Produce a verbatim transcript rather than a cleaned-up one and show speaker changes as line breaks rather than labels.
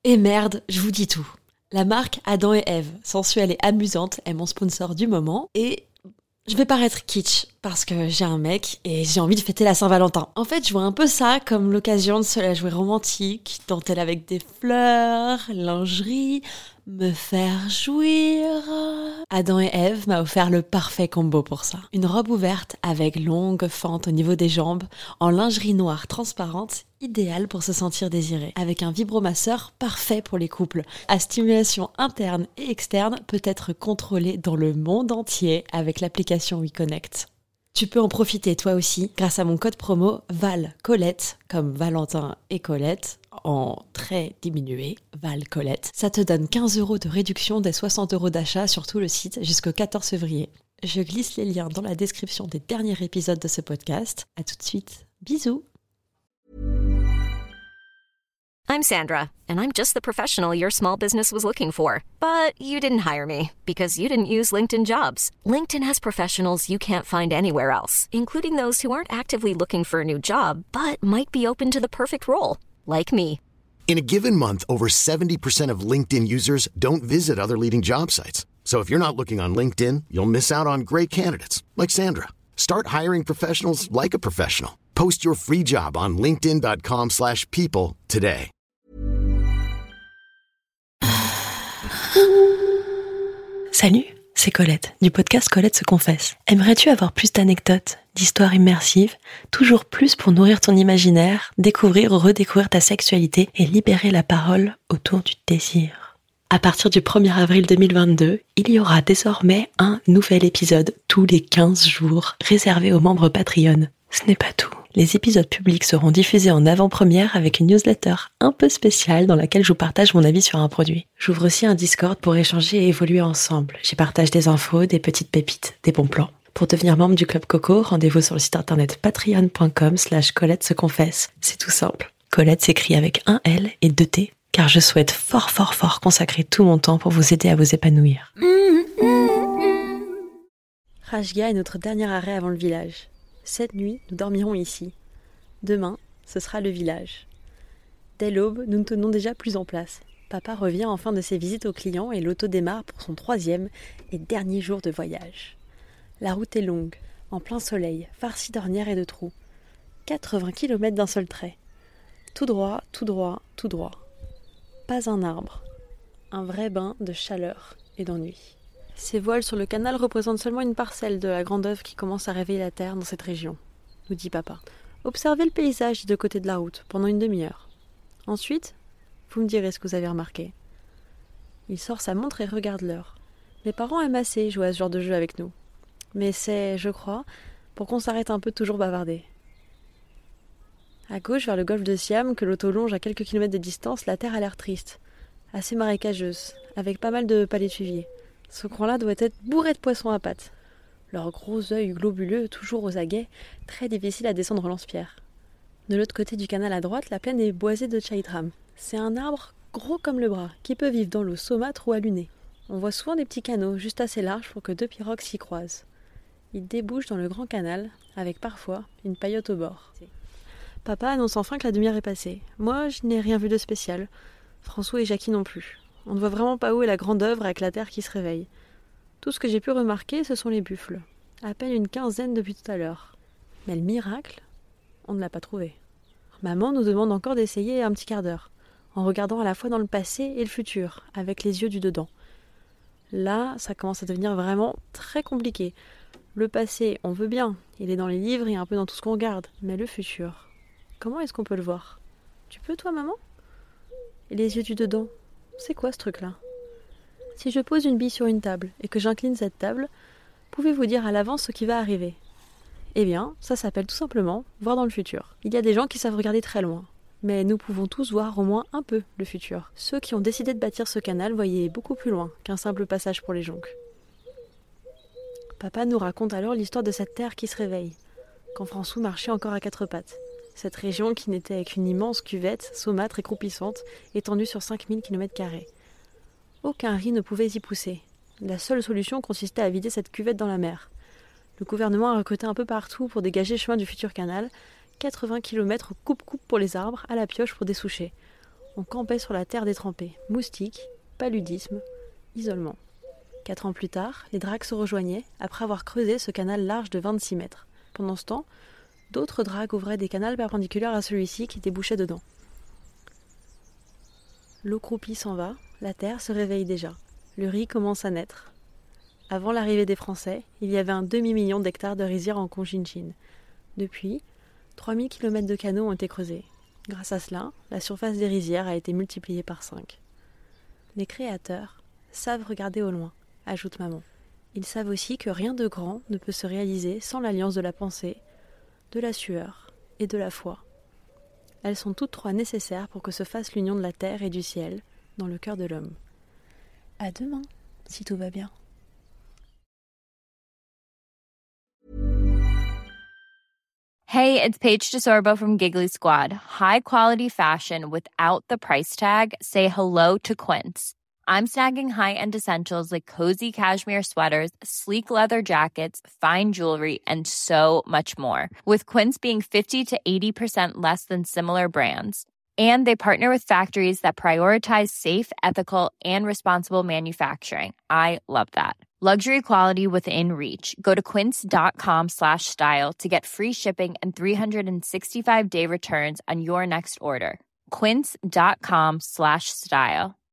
Et merde, je vous dis tout. La marque Adam et Ève, sensuelle et amusante, est mon sponsor du moment et je vais paraître kitsch parce que j'ai un mec et j'ai envie de fêter la Saint-Valentin. En fait, je vois un peu ça comme l'occasion de se la jouer romantique, dentelle avec des fleurs, lingerie, me faire jouir. Adam et Ève m'a offert le parfait combo pour ça. Une robe ouverte avec longue fente au niveau des jambes, en lingerie noire transparente, idéale pour se sentir désiré. Avec un vibromasseur parfait pour les couples. À stimulation interne et externe, peut être contrôlée dans le monde entier avec l'application WeConnect. Tu peux en profiter toi aussi grâce à mon code promo VALCOLETTE, comme Valentin et Colette, en très diminué, VALCOLETTE. Ça te donne quinze euros de réduction des soixante euros d'achat sur tout le site jusqu'au quatorze février. Je glisse les liens dans la description des derniers épisodes de ce podcast. À tout de suite. Bisous.
I'm Sandra, and I'm just the professional your small business was looking for. But you didn't hire me because you didn't use LinkedIn Jobs. LinkedIn has professionals you can't find anywhere else, including those who aren't actively looking for a new job, but might be open to the perfect role, like me.
In a given month, over seventy percent of LinkedIn users don't visit other leading job sites. So if you're not looking on LinkedIn, you'll miss out on great candidates like Sandra. Start hiring professionals like a professional. Post your free job on linkedin.com slash people today.
Salut, c'est Colette, du podcast Colette se confesse. Aimerais-tu avoir plus d'anecdotes, d'histoires immersives, toujours plus pour nourrir ton imaginaire, découvrir ou redécouvrir ta sexualité et libérer la parole autour du désir? À partir du premier avril deux mille vingt-deux, il y aura désormais un nouvel épisode tous les quinze jours réservé aux membres Patreon. Ce n'est pas tout. Les épisodes publics seront diffusés en avant-première avec une newsletter un peu spéciale dans laquelle je vous partage mon avis sur un produit. J'ouvre aussi un Discord pour échanger et évoluer ensemble. J'y partage des infos, des petites pépites, des bons plans. Pour devenir membre du Club Coco, rendez-vous sur le site internet patreon.com slash Colette se confesse. C'est tout simple. Colette s'écrit avec un L et deux T, car je souhaite fort fort fort consacrer tout mon temps pour vous aider à vous épanouir.
Rajga est notre dernier arrêt avant le village. Cette nuit, nous dormirons ici. Demain, ce sera le village. Dès l'aube, nous nous tenons déjà plus en place. Papa revient enfin de ses visites aux clients et l'auto démarre pour son troisième et dernier jour de voyage. La route est longue, en plein soleil, farcie d'ornières et de trous. quatre-vingts kilomètres d'un seul trait. Tout droit, tout droit, tout droit. Pas un arbre. Un vrai bain de chaleur et d'ennui. Ces voiles sur le canal représentent seulement une parcelle de la grande œuvre qui commence à réveiller la terre dans cette région, nous dit papa. Observez le paysage des deux côtés de la route pendant une demi-heure. Ensuite, vous me direz ce que vous avez remarqué. Il sort sa montre et regarde l'heure. Mes parents aiment assez jouer à ce genre de jeu avec nous. Mais c'est, je crois, pour qu'on s'arrête un peu de toujours bavarder. À gauche, vers le golfe de Siam, que l'auto longe à quelques kilomètres de distance, la terre a l'air triste, assez marécageuse, avec pas mal de palétuviers. Ce coin-là doit être bourré de poissons à pattes. Leurs gros œils globuleux, toujours aux aguets, très difficile à descendre au lance-pierre. De l'autre côté du canal à droite, la plaine est boisée de chaitram. C'est un arbre gros comme le bras, qui peut vivre dans l'eau saumâtre ou alunée. On voit souvent des petits canaux, juste assez larges pour que deux pirogues s'y croisent. Ils débouchent dans le grand canal, avec parfois une paillote au bord. Papa annonce enfin que la demi-heure est passée. Moi, je n'ai rien vu de spécial. François et Jackie non plus. On ne voit vraiment pas où est la grande œuvre avec la terre qui se réveille. Tout ce que j'ai pu remarquer, ce sont les buffles. À peine une quinzaine depuis tout à l'heure. Mais le miracle, on ne l'a pas trouvé. Maman nous demande encore d'essayer un petit quart d'heure, en regardant à la fois dans le passé et le futur, avec les yeux du dedans. Là, ça commence à devenir vraiment très compliqué. Le passé, on veut bien, il est dans les livres et un peu dans tout ce qu'on regarde. Mais le futur, comment est-ce qu'on peut le voir? Tu peux, toi, maman? Et les yeux du dedans, c'est quoi ce truc-là? Si je pose une bille sur une table et que j'incline cette table, pouvez-vous dire à l'avance ce qui va arriver? Eh bien, ça s'appelle tout simplement voir dans le futur. Il y a des gens qui savent regarder très loin, mais nous pouvons tous voir au moins un peu le futur. Ceux qui ont décidé de bâtir ce canal voyaient beaucoup plus loin qu'un simple passage pour les jonques. Papa nous raconte alors l'histoire de cette terre qui se réveille, quand François marchait encore à quatre pattes. Cette région qui n'était qu'une immense cuvette, saumâtre et croupissante, étendue sur cinq mille kilomètres carrés. Aucun riz ne pouvait y pousser. La seule solution consistait à vider cette cuvette dans la mer. Le gouvernement a recruté un peu partout pour dégager le chemin du futur canal, quatre-vingts kilomètres coupe-coupe pour les arbres, à la pioche pour dessoucher. On campait sur la terre détrempée. Moustiques, paludisme, isolement. Quatre ans plus tard, les dragues se rejoignaient après avoir creusé ce canal large de vingt-six mètres. Pendant ce temps, d'autres dragues ouvraient des canals perpendiculaires à celui-ci qui débouchait dedans. L'eau croupie s'en va, la terre se réveille déjà. Le riz commence à naître. Avant l'arrivée des Français, il y avait un demi-million d'hectares de rizières en Cochinchine. Depuis, trois mille kilomètres de canaux ont été creusés. Grâce à cela, la surface des rizières a été multipliée par cinq. Les créateurs savent regarder au loin, ajoute maman. Ils savent aussi que rien de grand ne peut se réaliser sans l'alliance de la pensée, de la sueur et de la foi. Elles sont toutes trois nécessaires pour que se fasse l'union de la terre et du ciel dans le cœur de l'homme. À demain, si tout va bien.
Hey, it's Paige DeSorbo from Giggly Squad. High quality fashion without the price tag. Say hello to Quince. I'm snagging high-end essentials like cozy cashmere sweaters, sleek leather jackets, fine jewelry, and so much more. With Quince being fifty to eighty percent less than similar brands. And they partner with factories that prioritize safe, ethical, and responsible manufacturing. I love that. Luxury quality within reach. Go to quince.com slash style to get free shipping and three sixty-five day returns on your next order. Quince.com slash style.